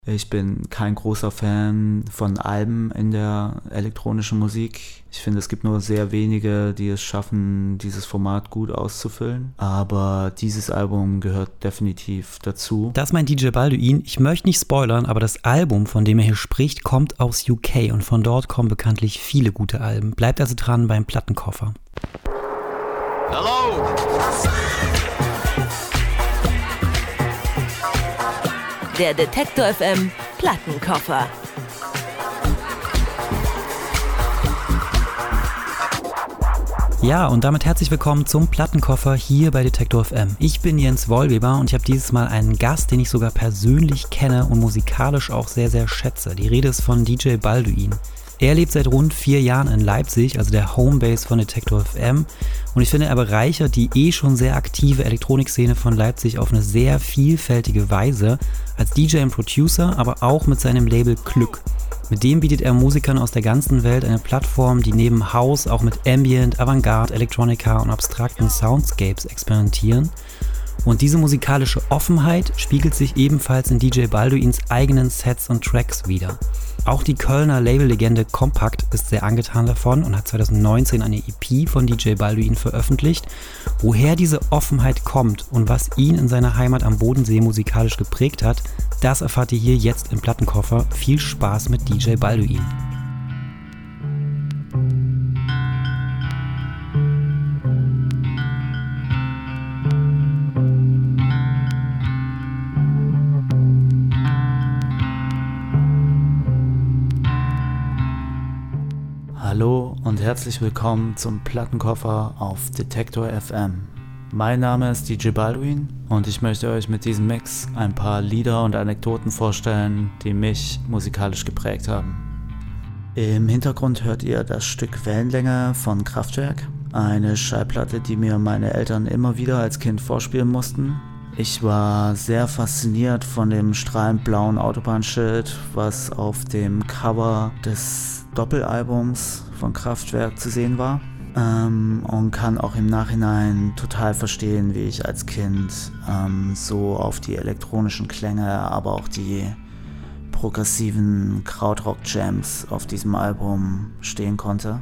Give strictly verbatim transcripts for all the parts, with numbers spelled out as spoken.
Ich bin kein großer Fan von Alben in der elektronischen Musik. Ich finde, es gibt nur sehr wenige, die es schaffen, dieses Format gut auszufüllen. Aber dieses Album gehört definitiv dazu. Das meint D J Balduin. Ich möchte nicht spoilern, aber das Album, von dem er hier spricht, kommt aus U K und von dort kommen bekanntlich viele gute Alben. Bleibt also dran beim Plattenkoffer. Hello! Der Detektor F M Plattenkoffer. Ja, und damit herzlich willkommen zum Plattenkoffer hier bei Detektor F M. Ich bin Jens Wollweber und ich habe dieses Mal einen Gast, den ich sogar persönlich kenne und musikalisch auch sehr, sehr schätze. Die Rede ist von D J Balduin. Er lebt seit rund vier Jahren in Leipzig, also der Homebase von Detektor F M. Und ich finde, er bereichert die eh schon sehr aktive Elektronikszene von Leipzig auf eine sehr vielfältige Weise. Als D J und Producer, aber auch mit seinem Label Glück. Mit dem bietet er Musikern aus der ganzen Welt eine Plattform, die neben House auch mit Ambient, Avantgarde, Electronica und abstrakten Soundscapes experimentieren. Und diese musikalische Offenheit spiegelt sich ebenfalls in D J Balduins eigenen Sets und Tracks wider. Auch die Kölner Labellegende Kompakt ist sehr angetan davon und hat zwanzig neunzehn eine E P von D J Balduin veröffentlicht. Woher diese Offenheit kommt und was ihn in seiner Heimat am Bodensee musikalisch geprägt hat, das erfahrt ihr hier jetzt im Plattenkoffer. Viel Spaß mit D J Balduin. Hallo und herzlich willkommen zum Plattenkoffer auf Detektor F M. Mein Name ist D J Balduin und ich möchte euch mit diesem Mix ein paar Lieder und Anekdoten vorstellen, die mich musikalisch geprägt haben. Im Hintergrund hört ihr das Stück Wellenlänge von Kraftwerk, eine Schallplatte, die mir meine Eltern immer wieder als Kind vorspielen mussten. Ich war sehr fasziniert von dem strahlend blauen Autobahnschild, was auf dem Cover des Doppelalbums von Kraftwerk zu sehen war, ähm, und kann auch im Nachhinein total verstehen, wie ich als Kind ähm, so auf die elektronischen Klänge, aber auch die progressiven Krautrock-Jams auf diesem Album stehen konnte.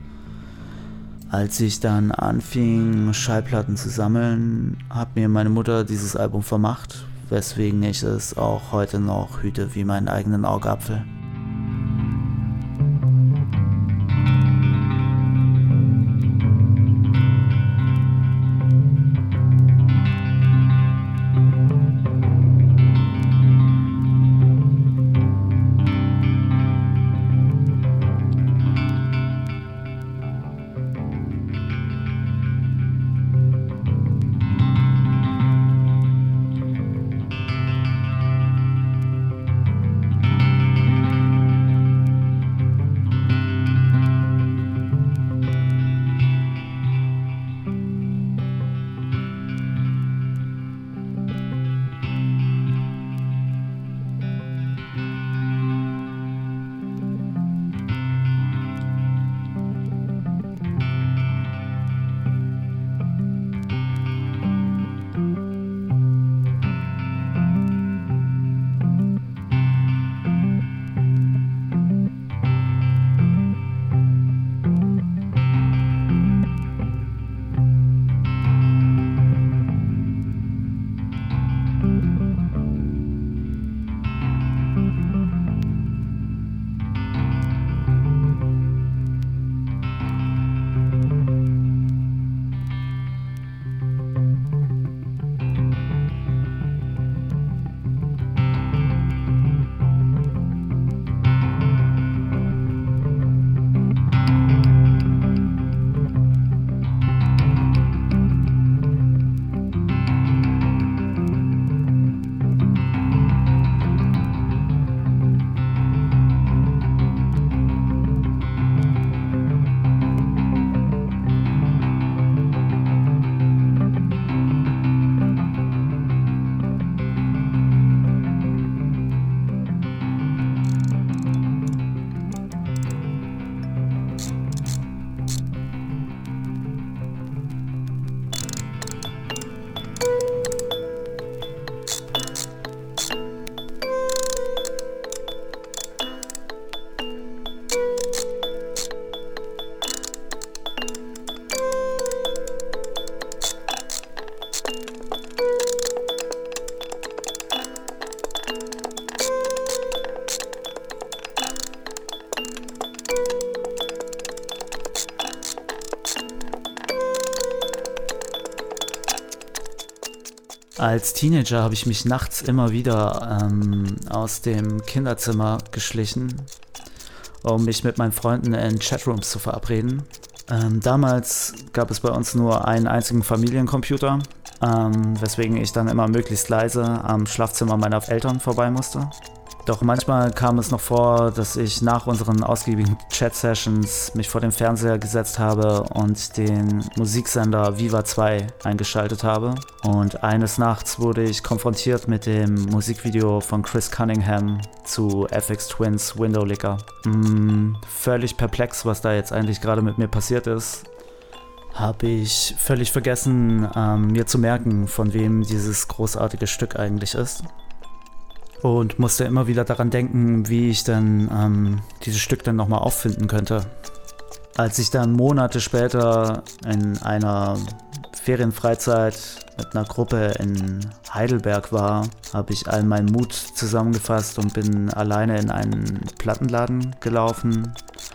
Als ich dann anfing, Schallplatten zu sammeln, hat mir meine Mutter dieses Album vermacht, weswegen ich es auch heute noch hüte wie meinen eigenen Augapfel. Als Teenager habe ich mich nachts immer wieder ähm, aus dem Kinderzimmer geschlichen, um mich mit meinen Freunden in Chatrooms zu verabreden. Ähm, damals gab es bei uns nur einen einzigen Familiencomputer, ähm, weswegen ich dann immer möglichst leise am Schlafzimmer meiner Eltern vorbei musste. Doch manchmal kam es noch vor, dass ich nach unseren ausgiebigen Chat-Sessions mich vor den Fernseher gesetzt habe und den Musiksender Viva zwei eingeschaltet habe. Und eines Nachts wurde ich konfrontiert mit dem Musikvideo von Chris Cunningham zu Aphex Twins Windowlicker. Mm, völlig perplex, was da jetzt eigentlich gerade mit mir passiert ist, habe ich völlig vergessen, ähm, mir zu merken, von wem dieses großartige Stück eigentlich ist. Und musste immer wieder daran denken, wie ich dann ähm, dieses Stück dann nochmal auffinden könnte. Als ich dann Monate später in einer Ferienfreizeit mit einer Gruppe in Heidelberg war, habe ich all meinen Mut zusammengefasst und bin alleine in einen Plattenladen gelaufen,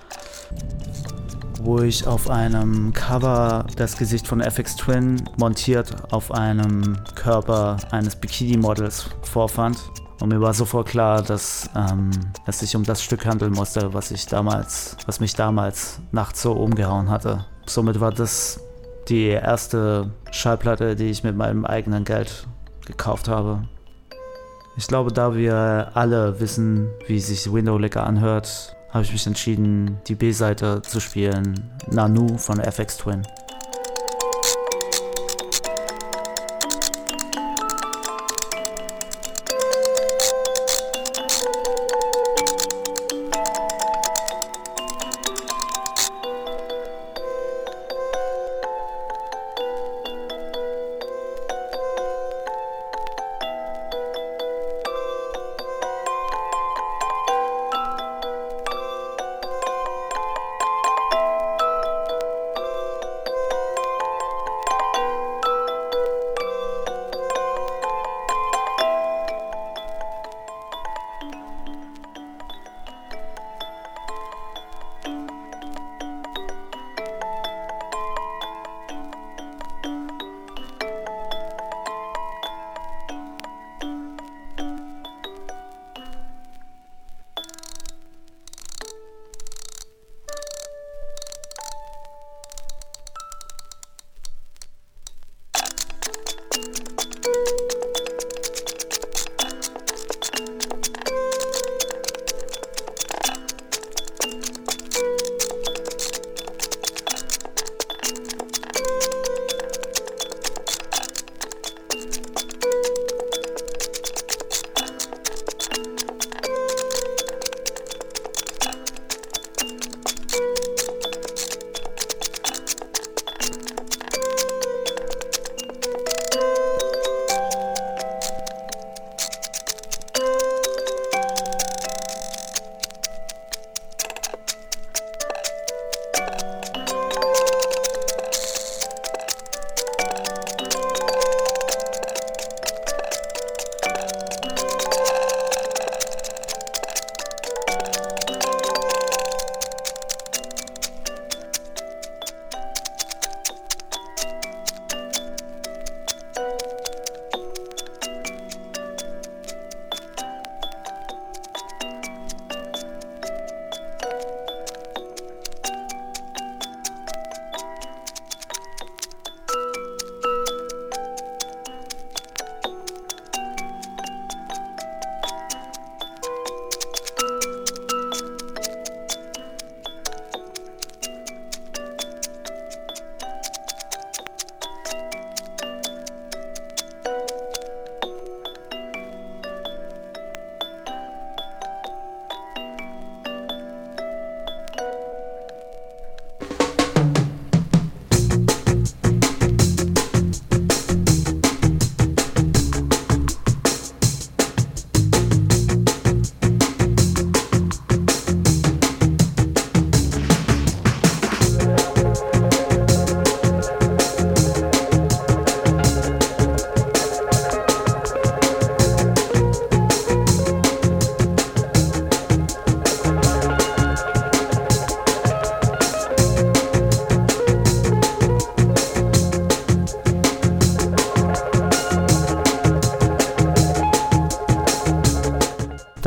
wo ich auf einem Cover das Gesicht von Aphex Twin montiert auf einem Körper eines Bikini-Models vorfand. Und mir war sofort klar, dass ähm, es sich um das Stück handeln musste, was ich damals, was mich damals nachts so umgehauen hatte. Somit war das die erste Schallplatte, die ich mit meinem eigenen Geld gekauft habe. Ich glaube, da wir alle wissen, wie sich Windowlicker anhört, habe ich mich entschieden, die B-Seite zu spielen, Nanu von Aphex Twin.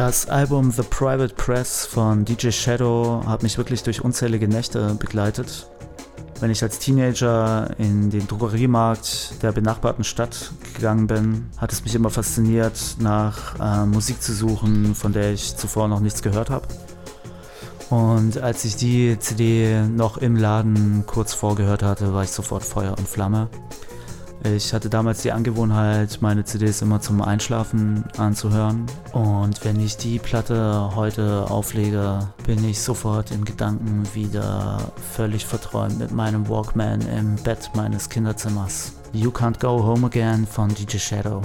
Das Album The Private Press von D J Shadow hat mich wirklich durch unzählige Nächte begleitet. Wenn ich als Teenager in den Drogeriemarkt der benachbarten Stadt gegangen bin, hat es mich immer fasziniert, nach äh, Musik zu suchen, von der ich zuvor noch nichts gehört habe. Und als ich die C D noch im Laden kurz vorgehört hatte, war ich sofort Feuer und Flamme. Ich hatte damals die Angewohnheit, meine C Ds immer zum Einschlafen anzuhören. Und wenn ich die Platte heute auflege, bin ich sofort in Gedanken wieder völlig verträumt mit meinem Walkman im Bett meines Kinderzimmers. You Can't Go Home Again von D J Shadow.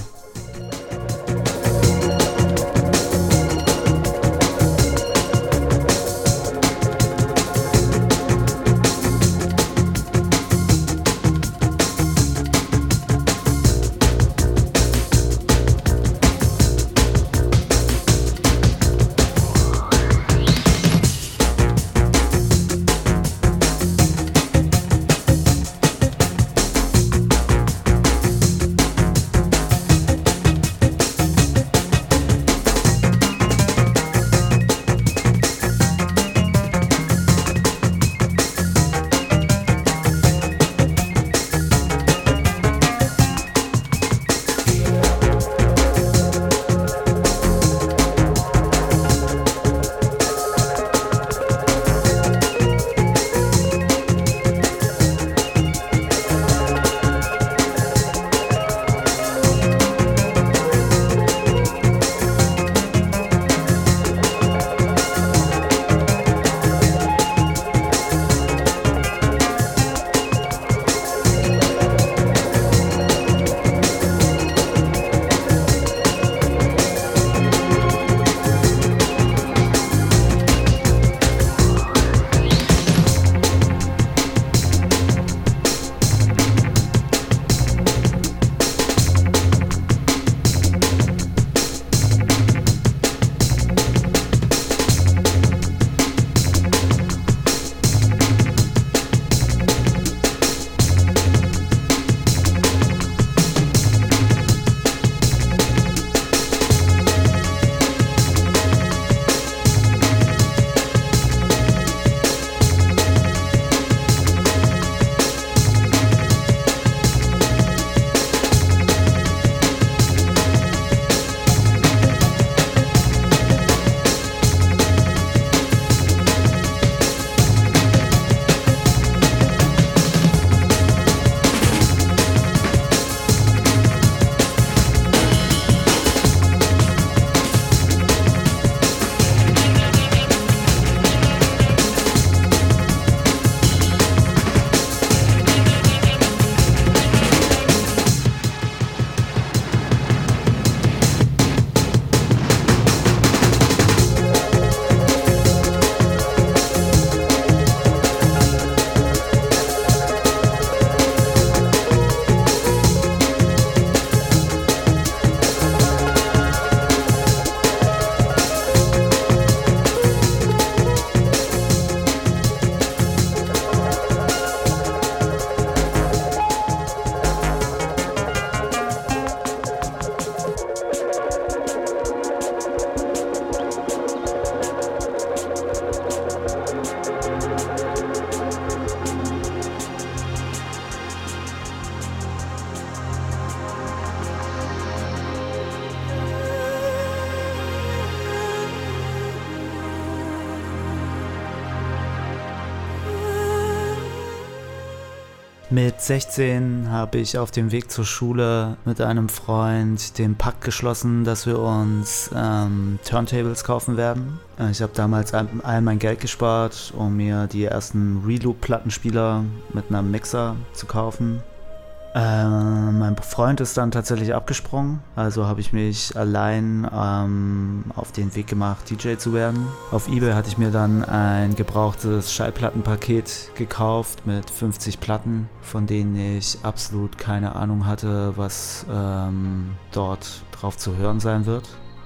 Mit sechzehn habe ich auf dem Weg zur Schule mit einem Freund den Pakt geschlossen, dass wir uns ähm, Turntables kaufen werden. Ich habe damals all, all mein Geld gespart, um mir die ersten Reloop-Plattenspieler mit einem Mixer zu kaufen. Äh, mein Freund ist dann tatsächlich abgesprungen, also habe ich mich allein ähm, auf den Weg gemacht, D J zu werden. Auf eBay hatte ich mir dann ein gebrauchtes Schallplattenpaket gekauft mit fünfzig Platten, von denen ich absolut keine Ahnung hatte, was ähm, dort drauf zu hören sein wird.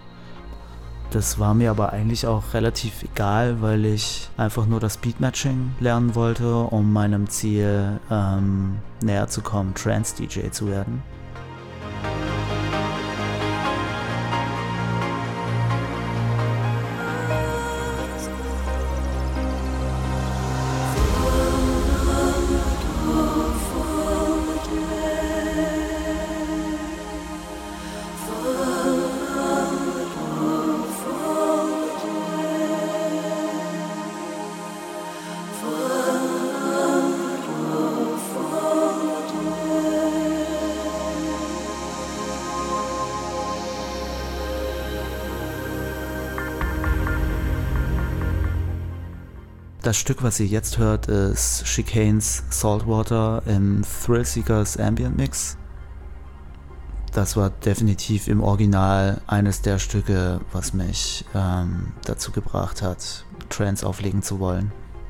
Das war mir aber eigentlich auch relativ egal, weil ich einfach nur das Beatmatching lernen wollte, um meinem Ziel ähm, näher zu kommen, Trance-D J zu werden. Das Stück, was ihr jetzt hört, ist Chicanes Saltwater im Thrillseekers Ambient Mix. Das war definitiv im Original eines der Stücke, was mich ähm, dazu gebracht hat, Trance auflegen zu wollen.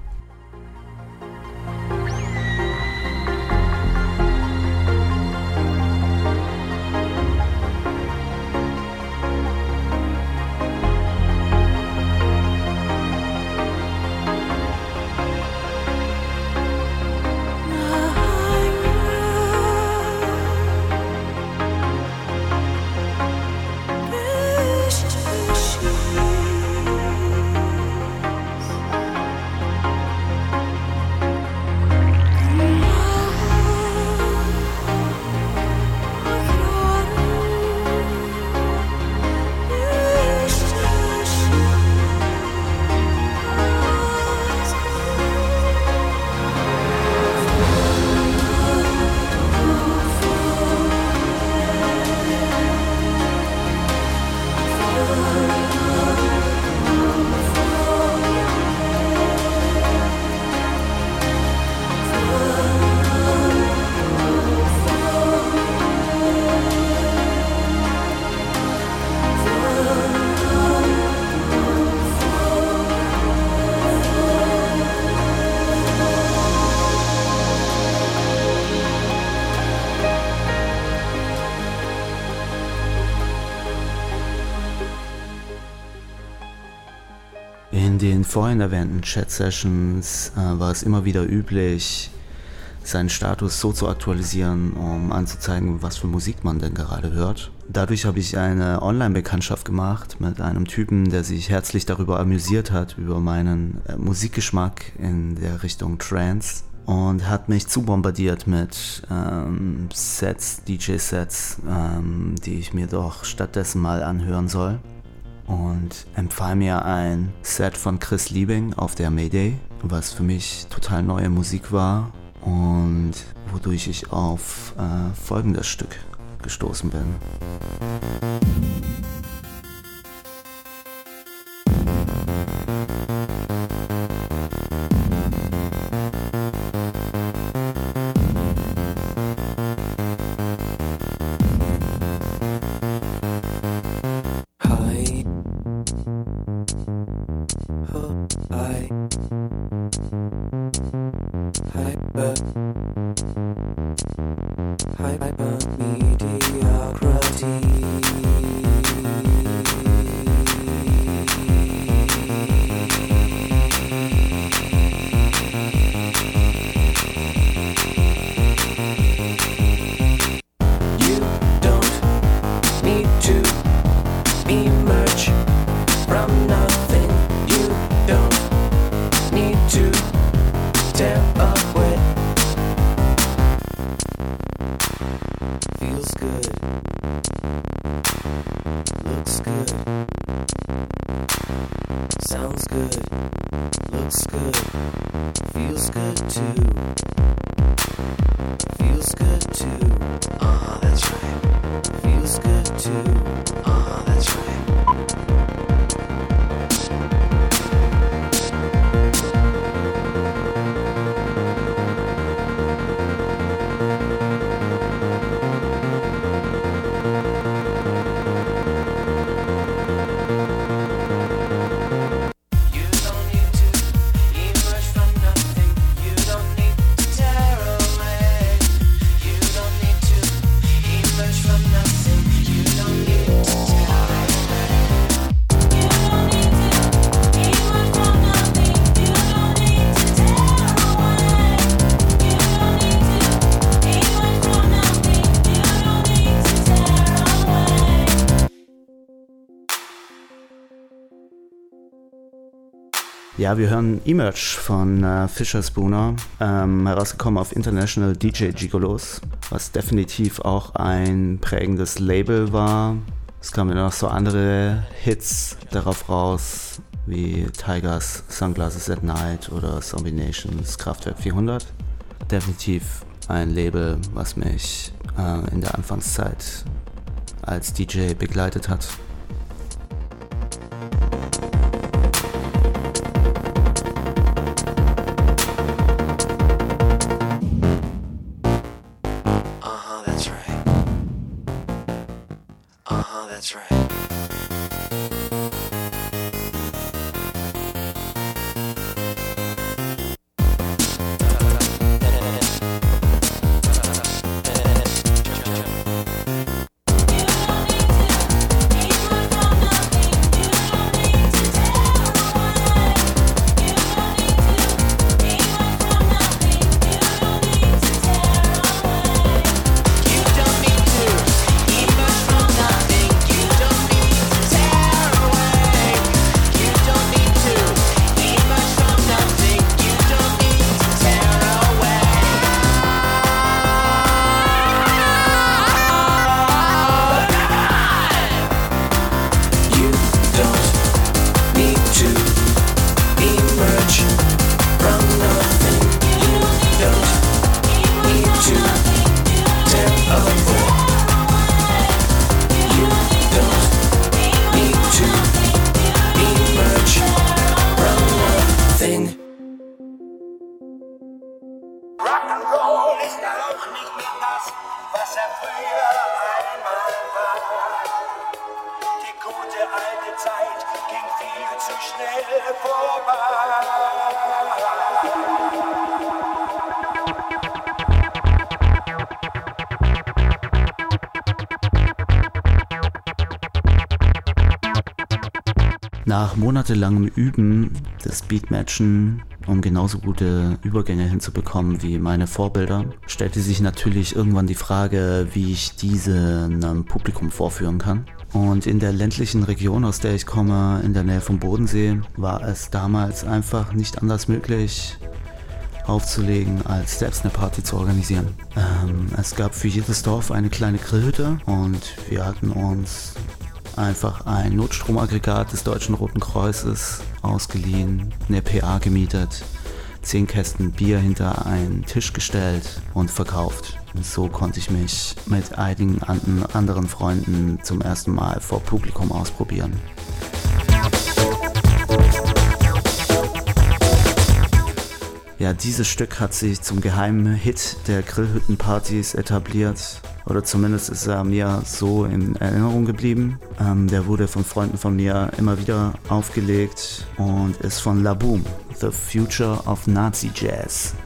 In den vorhin erwähnten Chat-Sessions äh, war es immer wieder üblich, seinen Status so zu aktualisieren, um anzuzeigen, was für Musik man denn gerade hört. Dadurch habe ich eine Online-Bekanntschaft gemacht mit einem Typen, der sich herzlich darüber amüsiert hat, über meinen äh, Musikgeschmack in der Richtung Trance, und hat mich zubombardiert mit ähm, Sets, D J-Sets, ähm, die ich mir doch stattdessen mal anhören soll. Und empfahl mir ein Set von Chris Liebing auf der Mayday, was für mich total neue Musik war und wodurch ich auf äh, folgendes Stück gestoßen bin. Ja, wir hören Emerge von äh, Fisher Spooner, ähm, herausgekommen auf International D J Gigolos, was definitiv auch ein prägendes Label war. Es kamen noch so andere Hits darauf raus, wie Tigers, Sunglasses at Night oder Zombie Nations, Kraftwerk vierhundert. Definitiv ein Label, was mich äh, in der Anfangszeit als D J begleitet hat. schnell vorbei. Nach monatelangem Üben des Beatmatchen, um genauso gute Übergänge hinzubekommen wie meine Vorbilder, stellte sich natürlich irgendwann die Frage, wie ich diese einem Publikum vorführen kann. Und in der ländlichen Region, aus der ich komme, in der Nähe vom Bodensee, war es damals einfach nicht anders möglich, aufzulegen, als selbst eine Party zu organisieren. Ähm, es gab für jedes Dorf eine kleine Grillhütte und wir hatten uns einfach ein Notstromaggregat des Deutschen Roten Kreuzes ausgeliehen, eine P A gemietet, zehn Kästen Bier hinter einen Tisch gestellt und verkauft. So konnte ich mich mit einigen anderen Freunden zum ersten Mal vor Publikum ausprobieren. Ja, dieses Stück hat sich zum geheimen Hit der Grillhüttenpartys etabliert. Oder zumindest ist er mir so in Erinnerung geblieben. Ähm, der wurde von Freunden von mir immer wieder aufgelegt und ist von La Boom, The Future of Nazi Jazz.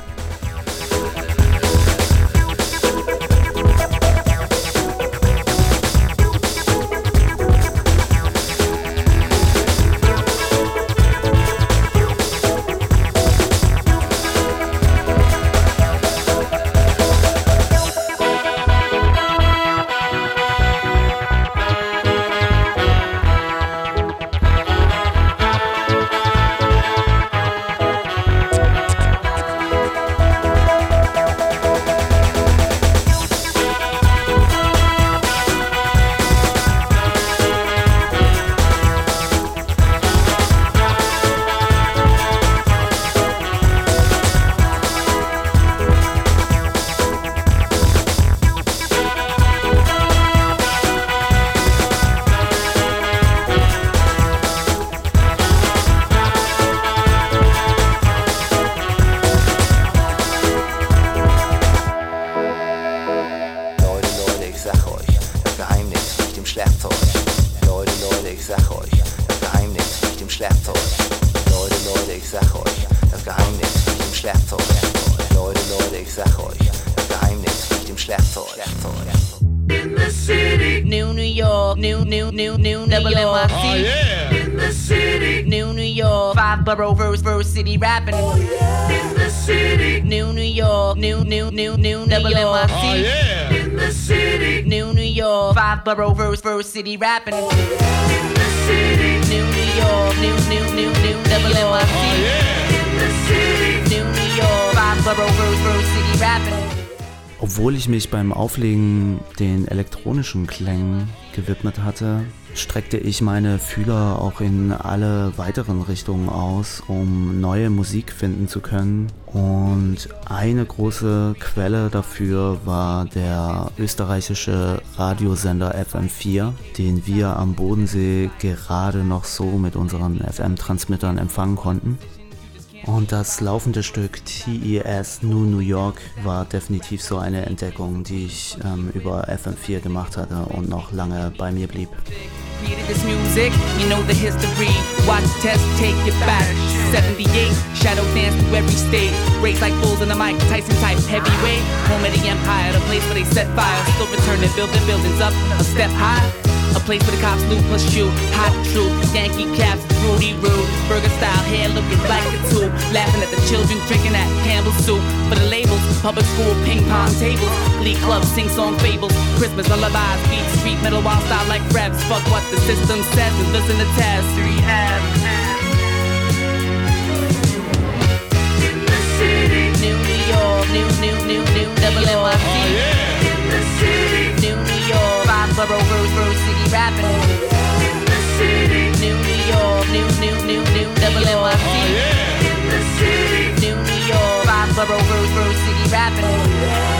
Borough verse, verse city rapping. Oh, yeah. In the city. New New York. New, new, new, new, double N Y C. Oh, yeah. In the city. New New York. Five borough verse, verse city rapping. Oh, yeah. In the city. New New York. New, new, new, new, double N Y C. Oh, yeah. In the city. New New York. Five borough verse, verse city rapping. Obwohl ich mich beim Auflegen den elektronischen Klängen gewidmet hatte, streckte ich meine Fühler auch in alle weiteren Richtungen aus, um neue Musik finden zu können. Und eine große Quelle dafür war der österreichische Radiosender F M vier, den wir am Bodensee gerade noch so mit unseren F M-Transmittern empfangen konnten. Und das laufende Stück T E S New New York war definitiv so eine Entdeckung, die ich ähm, über F M vier gemacht hatte und noch lange bei mir blieb. Created this music, you know the history. Watch test, take it back. seventy-eight, shadow dance through every state. Raised like bulls in the mic, Tyson type heavyweight. Home of the empire, the place where they set fire. Still return to build their buildings up a step high. A place where the cops loot plus shoot. Hot true, Yankee caps, Rudy Rude. Burger style hair looking like a tube. Laughing at the children drinking that Campbell's soup. For the labels, public school ping pong tables. Glee clubs, sing song fables. Christmas lullabies, beat street middle wild style like reps. Fuck what the system says and listen to test. three F. In the city. New New York. New, new, new, new, double N Y C. Oh, yeah. In the city. New New York. Five borough verse, verse city rapping. Oh, yeah. In the city. New New York. New, new, new, new, double N Y C. Oh, yeah. In the city. New New York. Five borough verse, verse city rapping. Oh, yeah.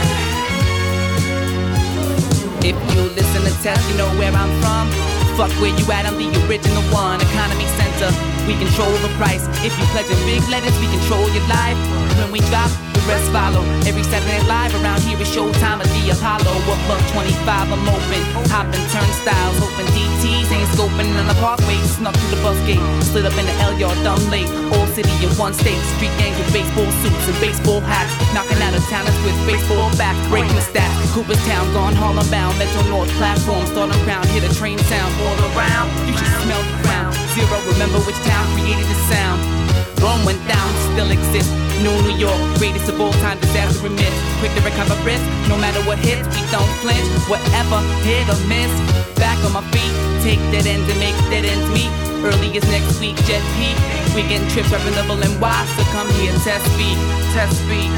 If you listen to test, you know where I'm from. Fuck where you at, I'm the original one. Economy center, we control the price. If you pledging big letters, we control your life. When we drop, the rest follow. Every Saturday live around here is showtime at the Apollo. What buck twenty-five, I'm open. Hopping turnstiles, hoping D Ts ain't scoping on the parkway. Snuck through the bus gate, slid up in the L-yard, dumb late. Old city in one state, street gangs with baseball suits and baseball hats. Knocking out of towners with baseball bats, breaking the stats. Cooperstown, gone Harlem bound. Metro North platform, starting ground, hear the train sound. All around, you should smell the ground. Zero, remember which town created the sound. Rome went down, still exists. New New York, greatest of all time, disaster remit. Quick to recover risk, no matter what hits, we don't flinch. Whatever, hit or miss. Back on my feet, take dead ends and make dead ends meet. Early as next week, jet peak. Weekend trips, rapping double N Y, so come here, test speed, test speed.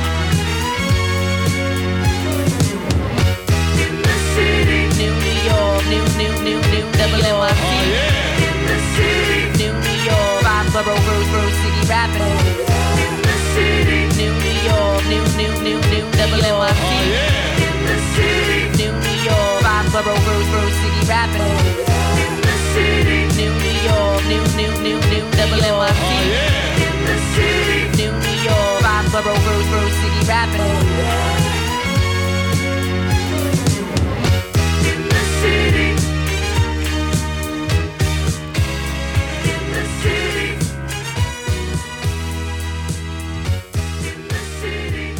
In the city, New New York, new, new, new, new, double N Y C. Oh, yeah. In the city, New New York, five borough, Rose, Rose City rapping. In the city, New New York, new, new, new, new, double N Y C. Oh, yeah. In the city, New New York, five borough, Rose, Rose City rapping. In the city, New New York, new, new, new, new, double N Y C. Oh, yeah. In the city, New New York, five borough, Rose, Rose City rapping. In the city. In the city. In the city.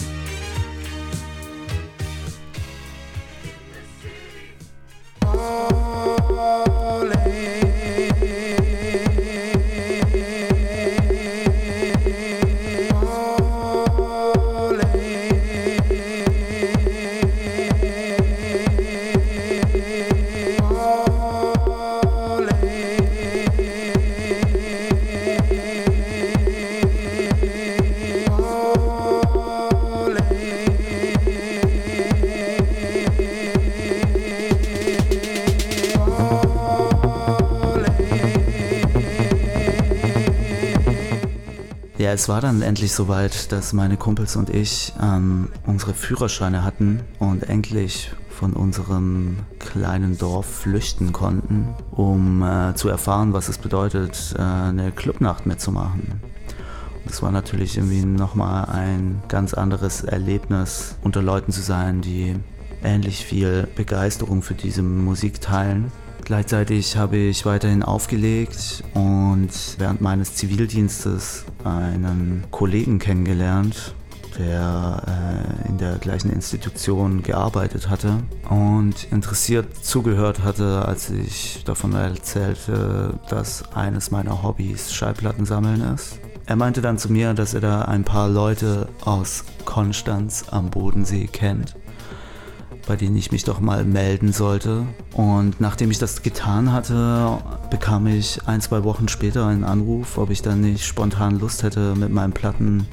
Ja, es war dann endlich soweit, dass meine Kumpels und ich ähm, unsere Führerscheine hatten und endlich von unserem kleinen Dorf flüchten konnten, um äh, zu erfahren, was es bedeutet, äh, eine Clubnacht mitzumachen. Das war natürlich irgendwie nochmal ein ganz anderes Erlebnis, unter Leuten zu sein, die ähnlich viel Begeisterung für diese Musik teilen. Gleichzeitig habe ich weiterhin aufgelegt und während meines Zivildienstes einen Kollegen kennengelernt, der äh, in der gleichen Institution gearbeitet hatte und interessiert zugehört hatte, als ich davon erzählte, dass eines meiner Hobbys Schallplatten sammeln ist. Er meinte dann zu mir, dass er da ein paar Leute aus Konstanz am Bodensee kennt, bei denen ich mich doch mal melden sollte. Und nachdem ich das getan hatte, bekam ich ein, zwei Wochen später einen Anruf, ob ich dann nicht spontan Lust hätte, mit meinen Platten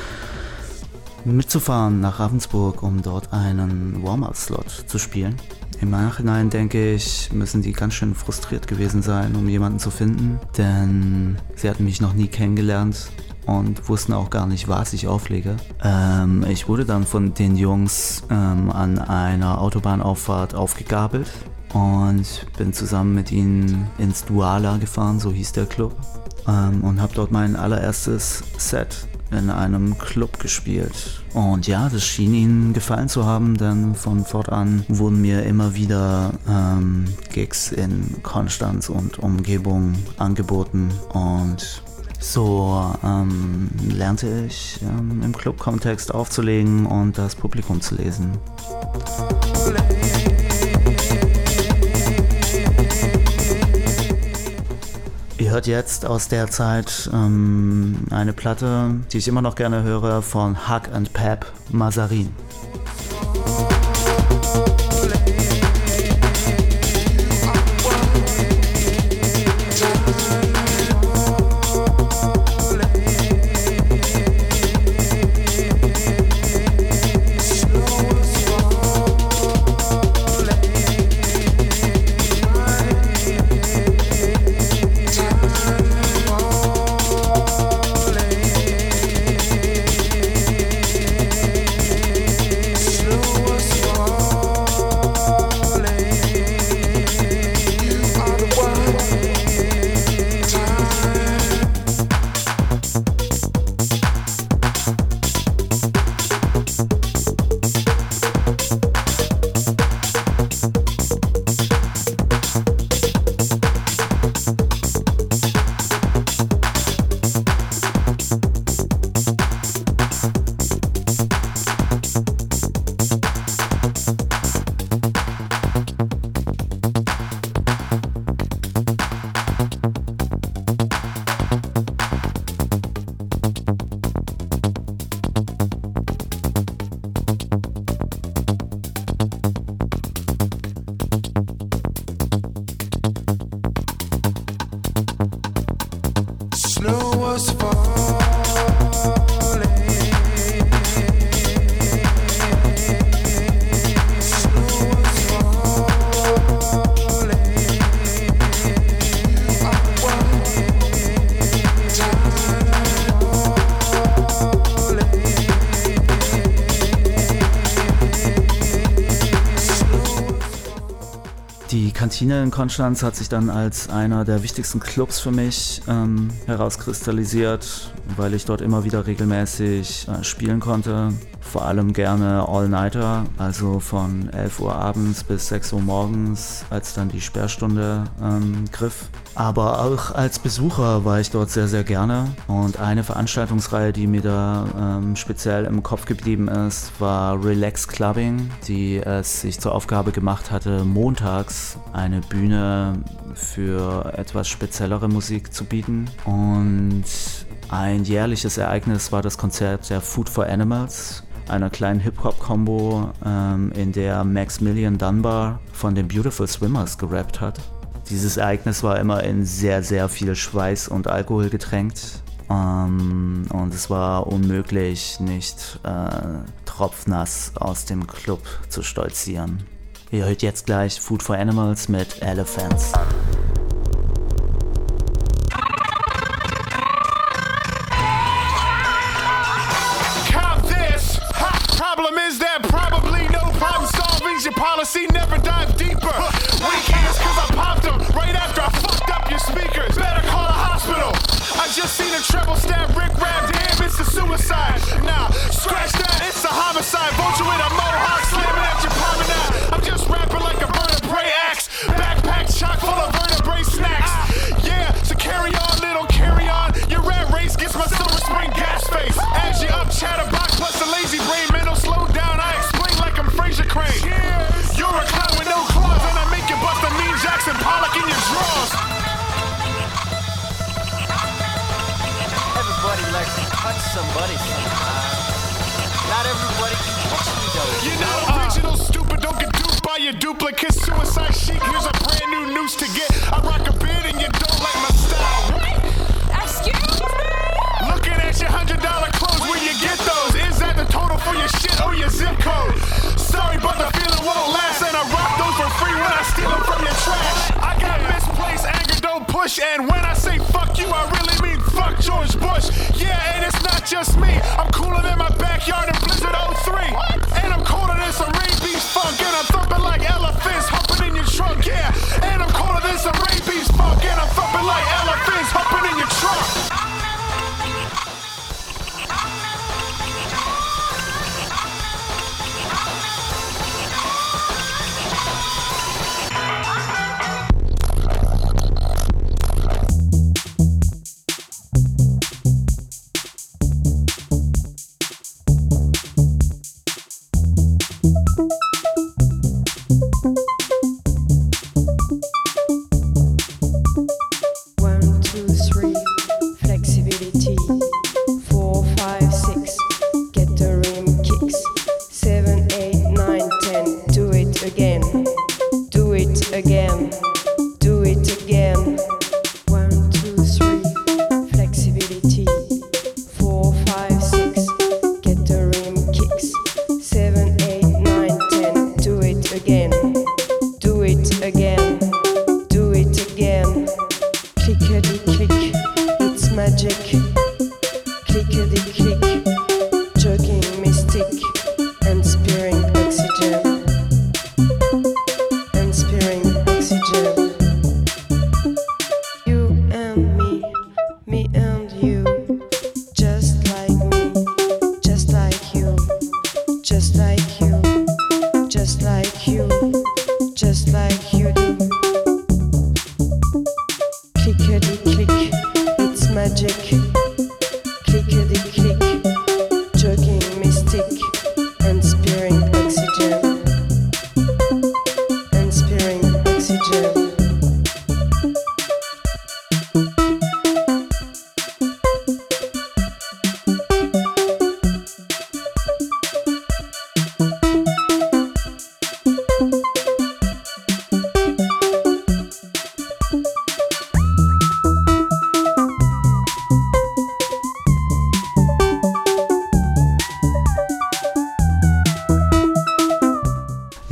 mitzufahren nach Ravensburg, um dort einen Warm-Up-Slot zu spielen. Im Nachhinein denke ich, müssen die ganz schön frustriert gewesen sein, um jemanden zu finden, denn sie hatten mich noch nie kennengelernt und wussten auch gar nicht, was ich auflege. Ähm, ich wurde dann von den Jungs ähm, an einer Autobahnauffahrt aufgegabelt und bin zusammen mit ihnen ins Duala gefahren, so hieß der Club, ähm, und habe dort mein allererstes Set in einem Club gespielt. Und ja, das schien ihnen gefallen zu haben, denn von fortan wurden mir immer wieder ähm, Gigs in Konstanz und Umgebung angeboten und so ähm, lernte ich ähm, im Club-Kontext aufzulegen und das Publikum zu lesen. Ihr hört jetzt aus der Zeit ähm, eine Platte, die ich immer noch gerne höre, von Hug and Pep, Mazarin. Die Kantine in Konstanz hat sich dann als einer der wichtigsten Clubs für mich ähm, herauskristallisiert, weil ich dort immer wieder regelmäßig äh, spielen konnte. Vor allem gerne All-Nighter, also von elf Uhr abends bis sechs Uhr morgens, als dann die Sperrstunde ähm, griff. Aber auch als Besucher war ich dort sehr, sehr gerne. Und eine Veranstaltungsreihe, die mir da ähm, speziell im Kopf geblieben ist, war Relax Clubbing, die es sich zur Aufgabe gemacht hatte, montags eine Bühne für etwas speziellere Musik zu bieten. Und ein jährliches Ereignis war das Konzert der Food for Animals, einer kleinen Hip-Hop-Kombo, ähm, in der Maximilian Dunbar von den Beautiful Swimmers gerappt hat. Dieses Ereignis war immer in sehr, sehr viel Schweiß und Alkohol getränkt. Ähm, und es war unmöglich, nicht äh, tropfnass aus dem Club zu stolzieren. Ihr hört jetzt gleich Food for Animals mit Elephants. Your policy never dive deeper. Weak hands cause I popped them right after I fucked up your speakers. Better call a hospital. I just seen a treble stab Rick Rab. Damn, it's a suicide. Nah, scratch that, it's a homicide. Vulture with a mohawk slamming at your promenade. I'm just rapping like a vertebrae axe. Backpack chock full of vertebrae snacks. Yeah, so carry on, little carry on. Your rat race gets my silver spring gas face. As you up, chatterbox plus a lazy brain. Mental slow down, I explain like I'm Fraser Crane. You're a clown with no claws, and I make you bust a mean Jackson Pollock in your drawers. Everybody likes to touch somebody sometime. Not everybody can touch me though. You're not original, stupid, don't get duped by your duplicate. Suicide chic, here's a brand new noose to get. I rock a beard and you don't like my style. Excuse me? Looking at your hundred dollar clothes, where you get those? Is that the total for your shit or your zip code? Sorry, but the feeling won't last, and I rock those for free when I steal them from your trash. I got misplaced anger, don't push, and when I say fuck you, I really mean fuck George Bush. Yeah, and it's not just me, I'm cooler than my backyard in Blizzard oh three. And I'm colder than some rabies funk, and I'm thumping like elephants humping in your trunk, yeah. And I'm colder than some rabies funk, and I'm thumping like elephants humping in your trunk.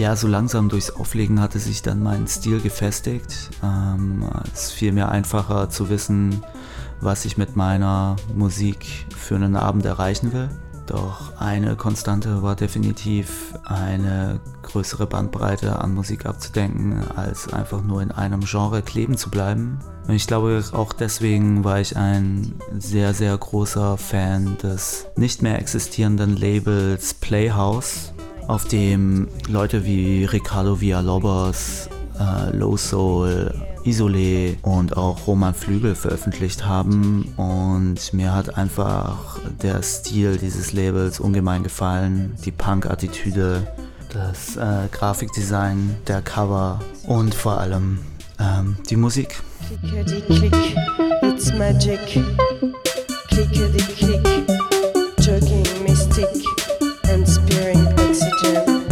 ja, so langsam durchs Auflegen hatte sich dann mein Stil gefestigt. Ähm, es fiel mir einfacher zu wissen, was ich mit meiner Musik für einen Abend erreichen will. Doch eine Konstante war definitiv eine größere Bandbreite an Musik abzudenken, als einfach nur in einem Genre kleben zu bleiben. Und ich glaube, auch deswegen war ich ein sehr, sehr großer Fan des nicht mehr existierenden Labels Playhouse, auf dem Leute wie Ricardo Villalobos, äh, Low Soul, Isolé und auch Roman Flügel veröffentlicht haben, und mir hat einfach der Stil dieses Labels ungemein gefallen, die Punk-Attitüde, das äh, Grafikdesign, der Cover und vor allem ähm, die Musik. Clickety-click, it's magic. Clickety-click, jerking mystic and spearing oxygen.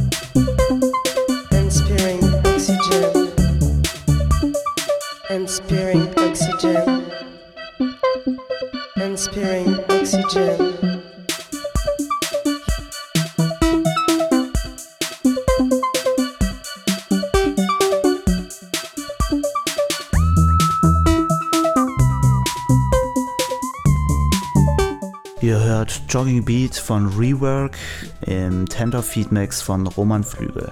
And spearing oxygen. And spearing oxygen. And spearing oxygen. Ihr hört Jogging Beat von Rework im Tender Feed Mix von Roman Flügel.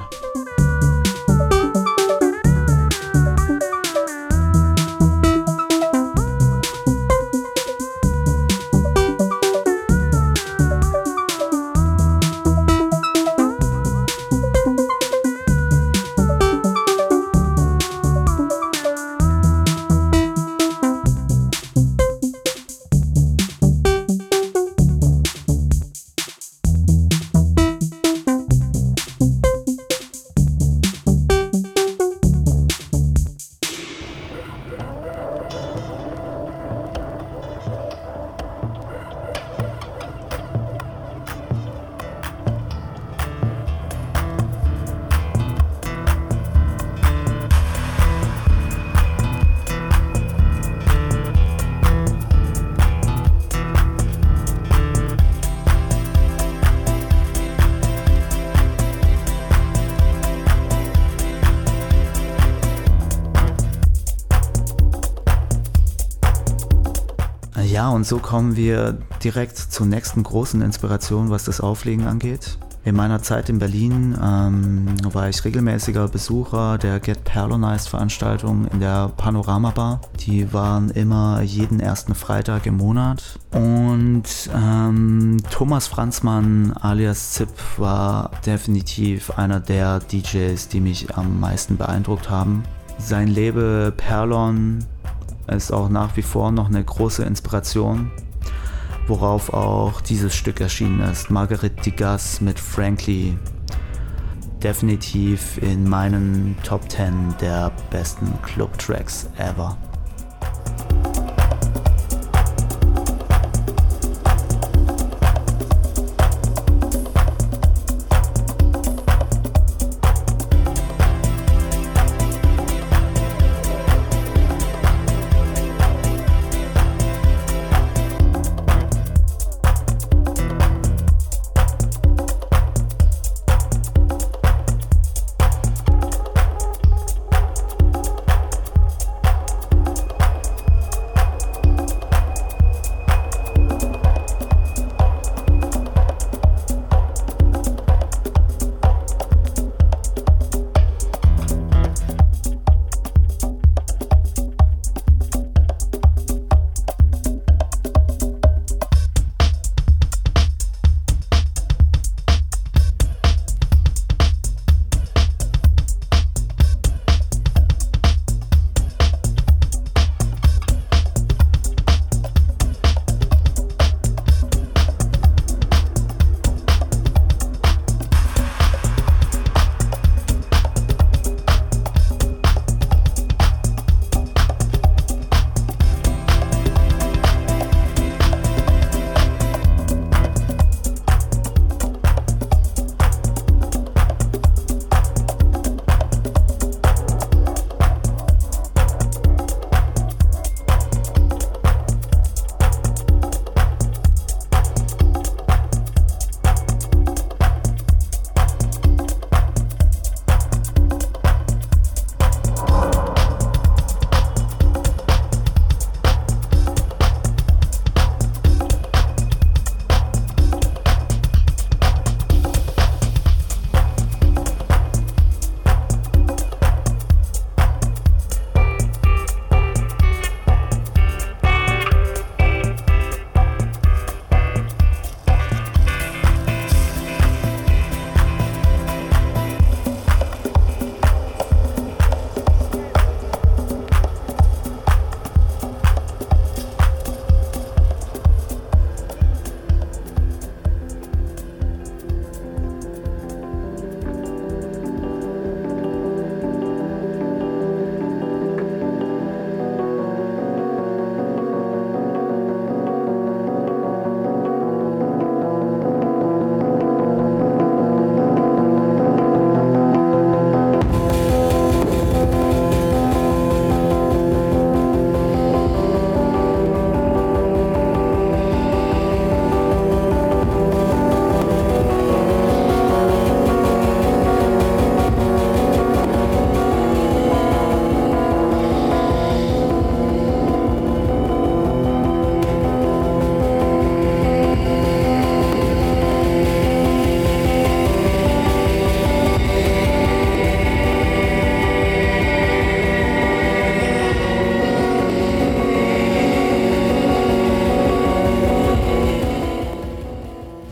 Ja, und so kommen wir direkt zur nächsten großen Inspiration, was das Auflegen angeht. In meiner Zeit in Berlin ähm, war ich regelmäßiger Besucher der Get Perlonized Veranstaltungen in der Panorama Bar. Die waren immer jeden ersten Freitag im Monat. Und ähm, Thomas Franzmann alias Zip war definitiv einer der D Js, die mich am meisten beeindruckt haben. Sein Label Perlon ist auch nach wie vor noch eine große Inspiration, worauf auch dieses Stück erschienen ist. Marguerite Digas mit Frankly. Definitiv in meinen Top zehn der besten Club-Tracks ever.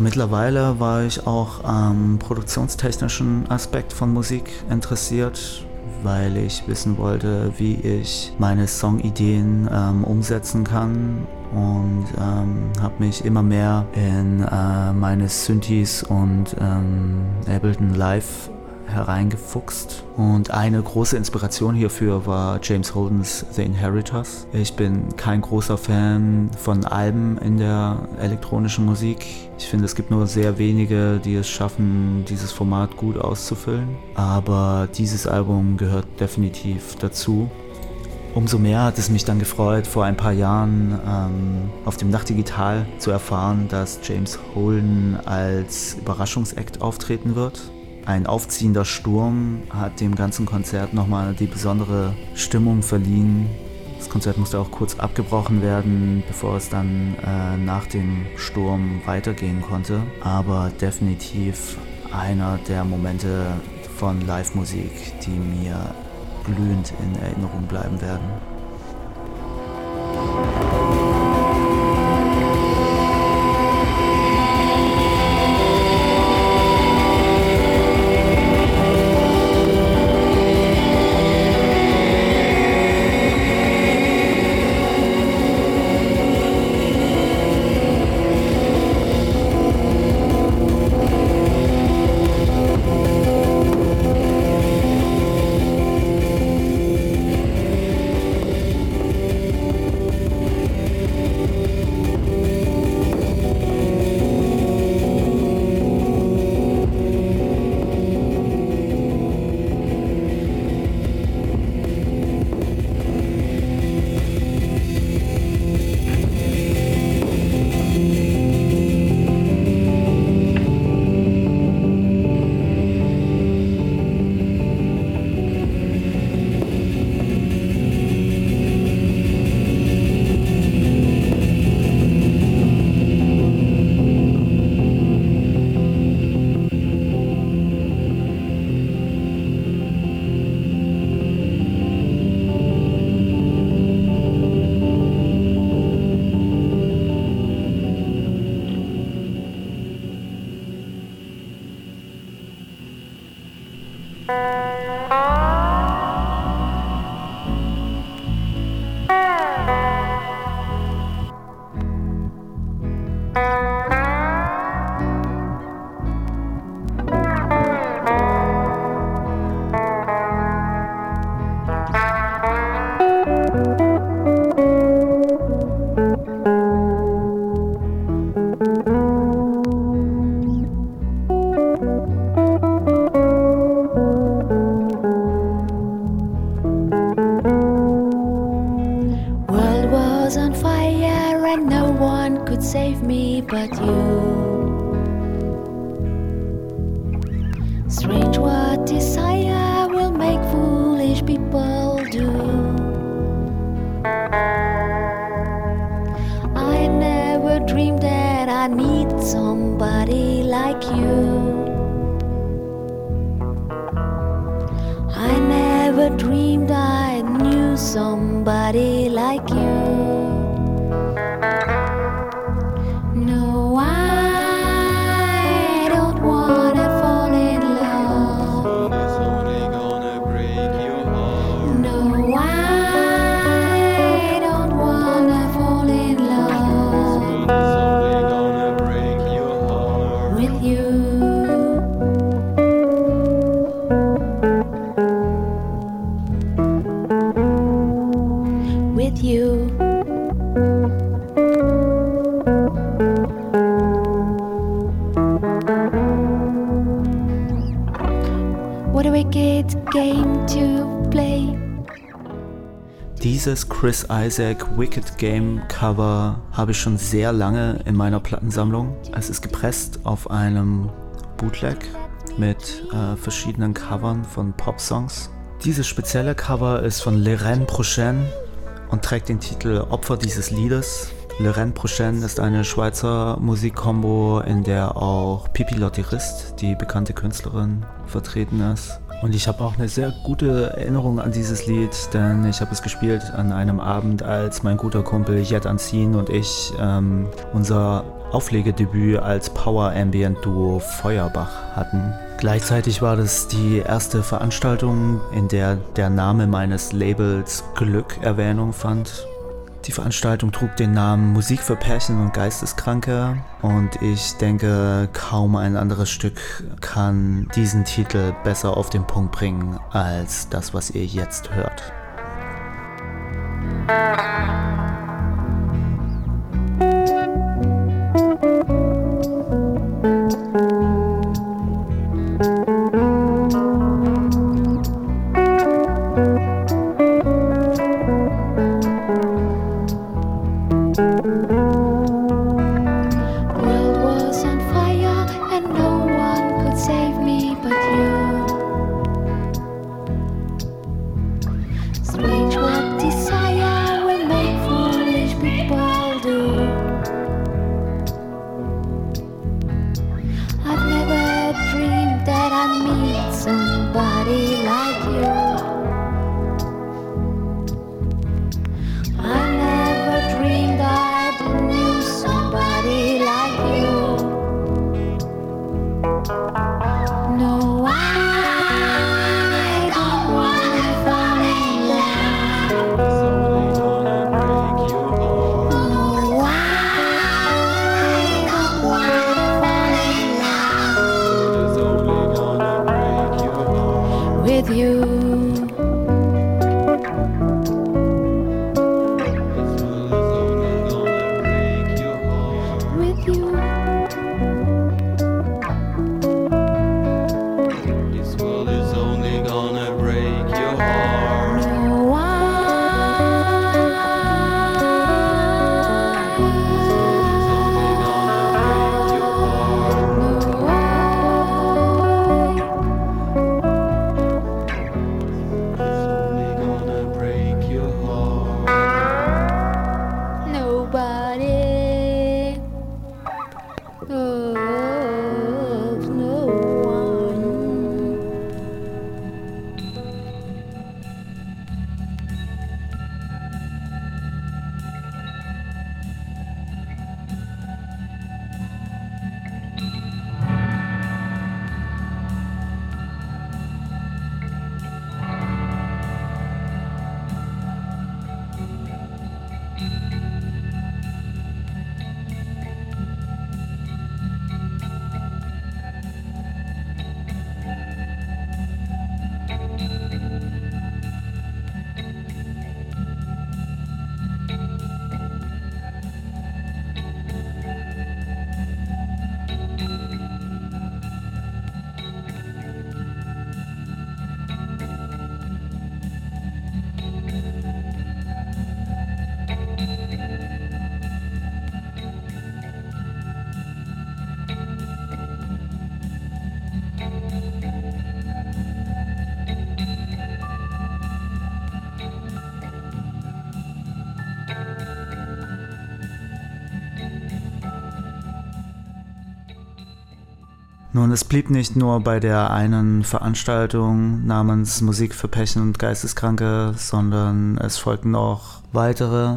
Mittlerweile war ich auch am produktionstechnischen Aspekt von Musik interessiert, weil ich wissen wollte, wie ich meine Songideen ähm, umsetzen kann, und ähm, habe mich immer mehr in äh, meine Synthes und ähm, Ableton Live hereingefuchst. Und eine große Inspiration hierfür war James Holdens The Inheritors. Ich bin kein großer Fan von Alben in der elektronischen Musik. Ich finde, es gibt nur sehr wenige, die es schaffen, dieses Format gut auszufüllen. Aber dieses Album gehört definitiv dazu. Umso mehr hat es mich dann gefreut, vor ein paar Jahren ähm, auf dem Nachtigital zu erfahren, dass James Holden als Überraschungsakt auftreten wird. Ein aufziehender Sturm hat dem ganzen Konzert nochmal die besondere Stimmung verliehen. Das Konzert musste auch kurz abgebrochen werden, bevor es dann äh, nach dem Sturm weitergehen konnte. Aber definitiv einer der Momente von Live-Musik, die mir glühend in Erinnerung bleiben werden. Save me but you. Strange what desire will make foolish people do. I never dreamed that I need somebody like you. I never dreamed I knew somebody like you. No, I don't wanna fall in love. It's only gonna break your heart. No, I don't wanna fall in love. It's only gonna break your heart. With you. With you. What a wicked game to play. Dieses Chris Isaak Wicked Game Cover habe ich schon sehr lange in meiner Plattensammlung. Es ist gepresst auf einem Bootleg mit äh, verschiedenen Covern von Popsongs. Dieses spezielle Cover ist von L'Irène Prochaine und trägt den Titel Opfer dieses Liedes. L'Irène Prochaine ist eine Schweizer Musikkombo, in der auch Pipi Lottirist, die bekannte Künstlerin, vertreten ist. Und ich habe auch eine sehr gute Erinnerung an dieses Lied, denn ich habe es gespielt an einem Abend, als mein guter Kumpel Jet Anzin und ich ähm, unser Auflegedebüt als Power-Ambient-Duo Feuerbach hatten. Gleichzeitig war das die erste Veranstaltung, in der der Name meines Labels Glück Erwähnung fand. Die Veranstaltung trug den Namen Musik für Pärchen und Geisteskranke und ich denke, kaum ein anderes Stück kann diesen Titel besser auf den Punkt bringen als das, was ihr jetzt hört. Nun, es blieb nicht nur bei der einen Veranstaltung namens Musik für Pärchen und Geisteskranke, sondern es folgten auch weitere.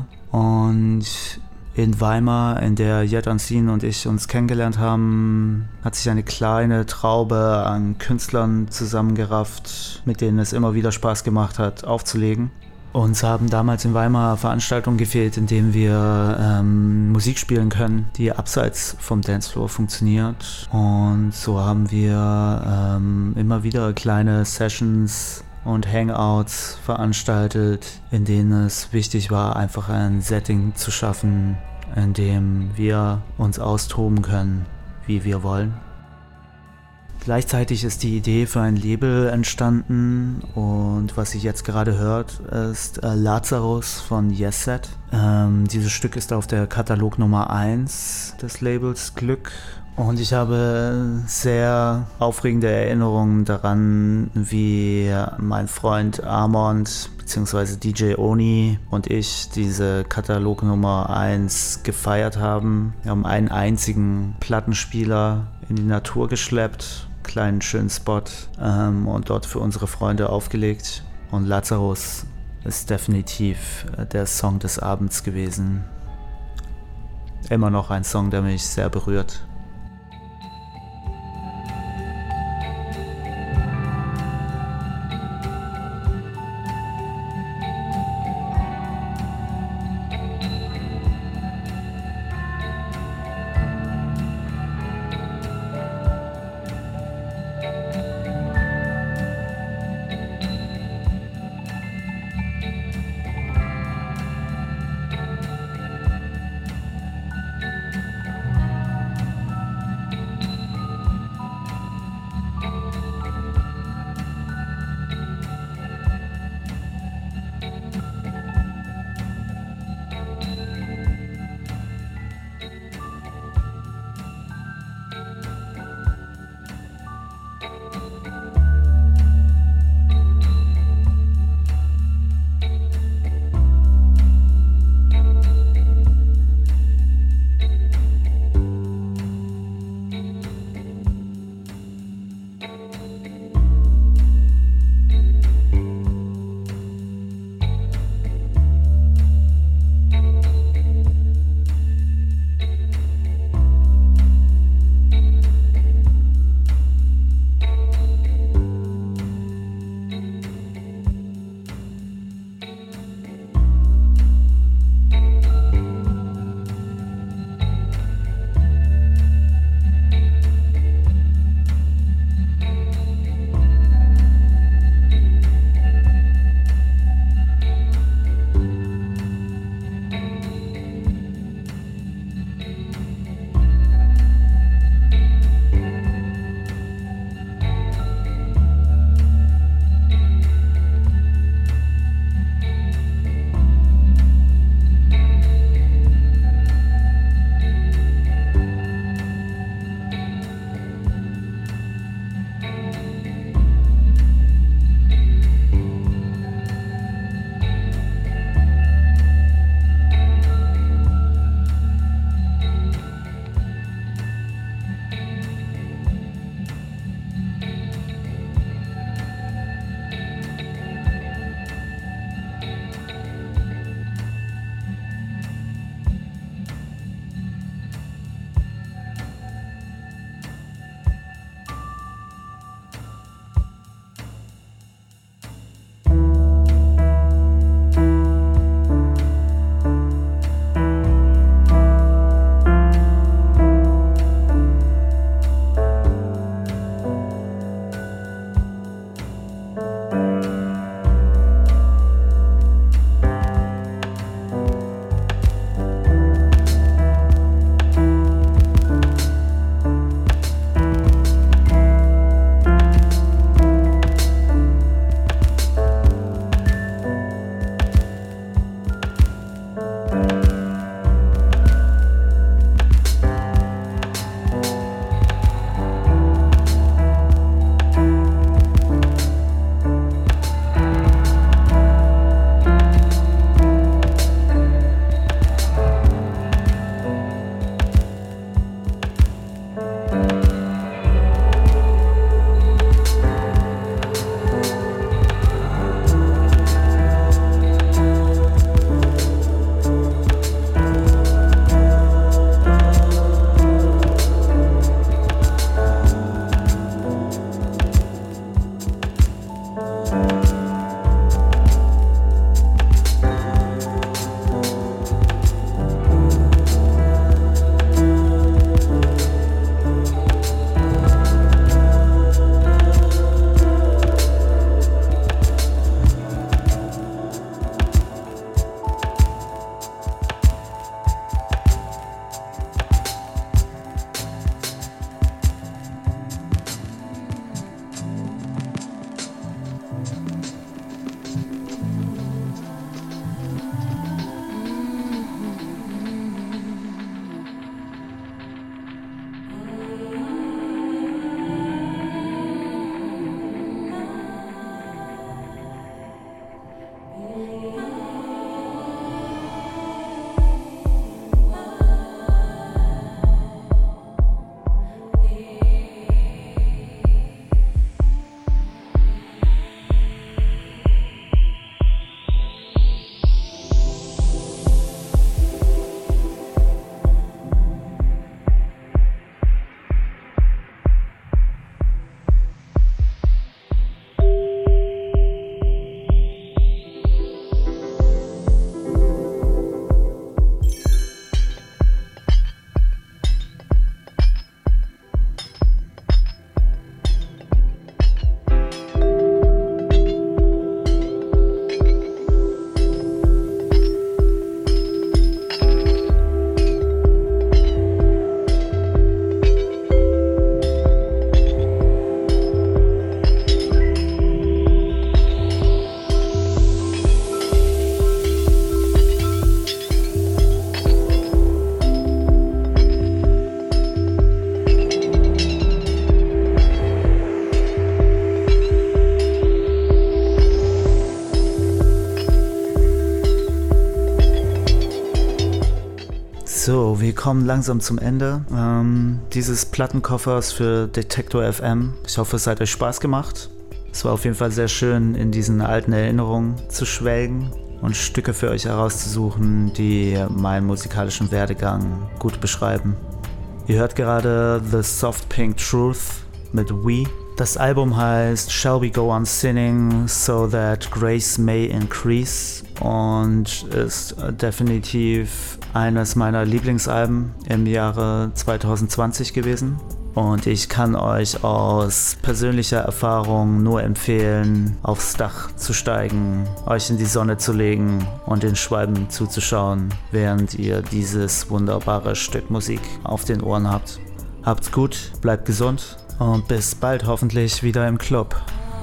Und in Weimar, in der Jet Unseen und ich uns kennengelernt haben, hat sich eine kleine Traube an Künstlern zusammengerafft, mit denen es immer wieder Spaß gemacht hat, aufzulegen. Uns haben damals in Weimar Veranstaltungen gefehlt, in denen wir ähm, Musik spielen können, die abseits vom Dancefloor funktioniert. Und so haben wir ähm, immer wieder kleine Sessions und Hangouts veranstaltet, in denen es wichtig war, einfach ein Setting zu schaffen, in dem wir uns austoben können, wie wir wollen. Gleichzeitig ist die Idee für ein Label entstanden und was ihr jetzt gerade hört, ist äh, Lazarus von Yes Set. Ähm, dieses Stück ist auf der Katalog Nummer eins des Labels Glück und ich habe sehr aufregende Erinnerungen daran, wie mein Freund Armand bzw. D J Oni und ich diese Katalog Nummer eins gefeiert haben. Wir haben einen einzigen Plattenspieler in die Natur geschleppt, kleinen schönen Spot ähm, und dort für unsere Freunde aufgelegt. Und Lazarus ist definitiv äh, der Song des Abends gewesen. Immer noch ein Song, der mich sehr berührt. kommen langsam zum Ende ähm, dieses Plattenkoffers für Detektor F M. Ich hoffe, es hat euch Spaß gemacht. Es war auf jeden Fall sehr schön, in diesen alten Erinnerungen zu schwelgen und Stücke für euch herauszusuchen, die meinen musikalischen Werdegang gut beschreiben. Ihr hört gerade The Soft Pink Truth mit We. Das Album heißt Shall We Go On Sinning So That Grace May Increase und ist definitiv eines meiner Lieblingsalben im Jahre zwanzig zwanzig gewesen. Und ich kann euch aus persönlicher Erfahrung nur empfehlen, aufs Dach zu steigen, euch in die Sonne zu legen und den Schwalben zuzuschauen, während ihr dieses wunderbare Stück Musik auf den Ohren habt. Habt's gut, bleibt gesund und bis bald hoffentlich wieder im Club.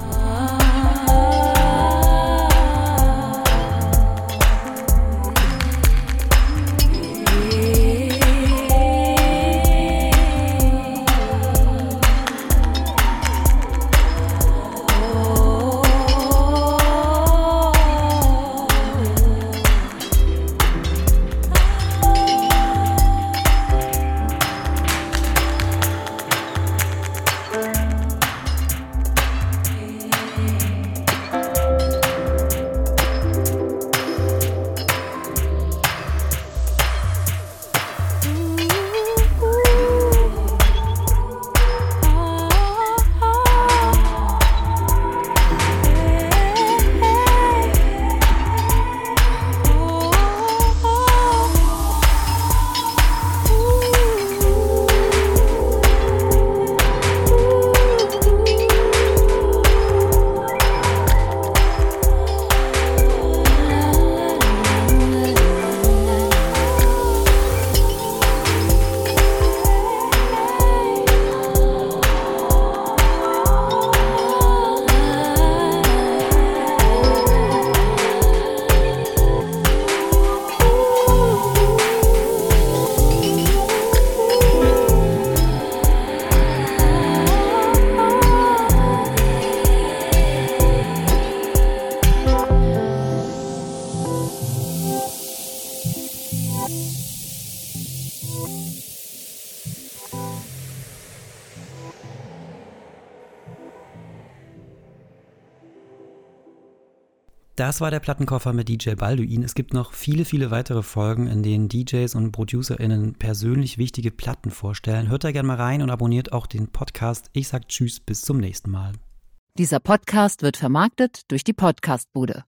Das war der Plattenkoffer mit D J Balduin. Es gibt noch viele, viele weitere Folgen, in denen D Js und ProducerInnen persönlich wichtige Platten vorstellen. Hört da gerne mal rein und abonniert auch den Podcast. Ich sag Tschüss, bis zum nächsten Mal. Dieser Podcast wird vermarktet durch die Podcastbude.